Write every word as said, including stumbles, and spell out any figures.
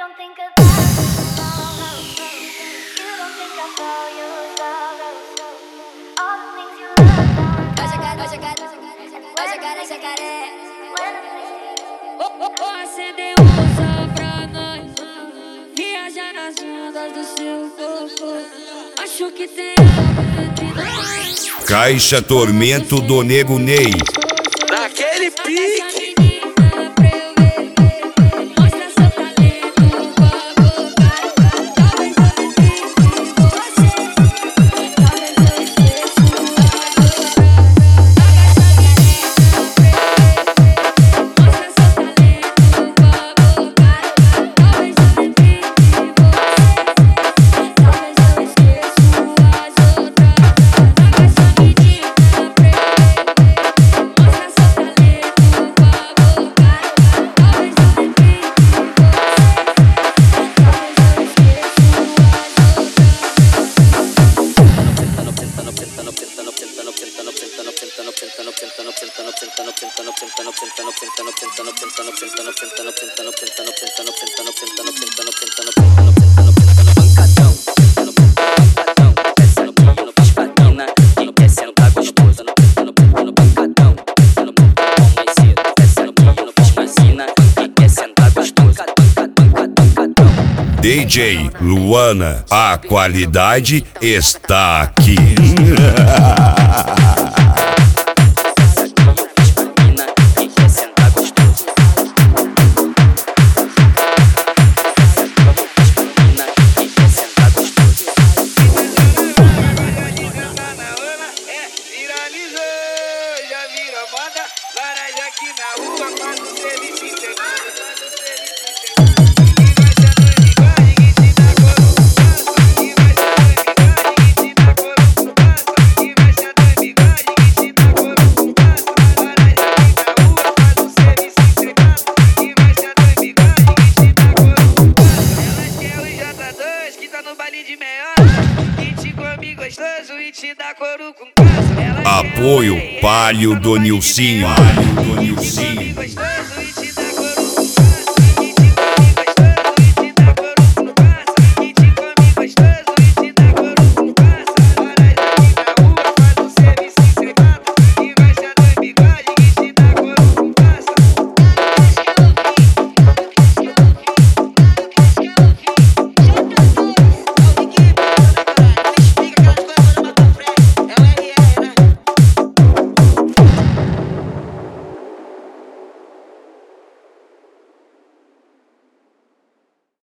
don't think about it. You don't think I saw you love. All the things you love. Vai jacaré, vai jacaré, vai jacaré, jacaré. Acendeu um só pra nós, viajar nas ondas do seu corpo. Acho que tem algo entre nós. Caixa Tormento do Nego Ney. Naquele pique. D J Luana, a qualidade está aqui. Apoio Palio do Nilcinho. Palio do Nilcinho.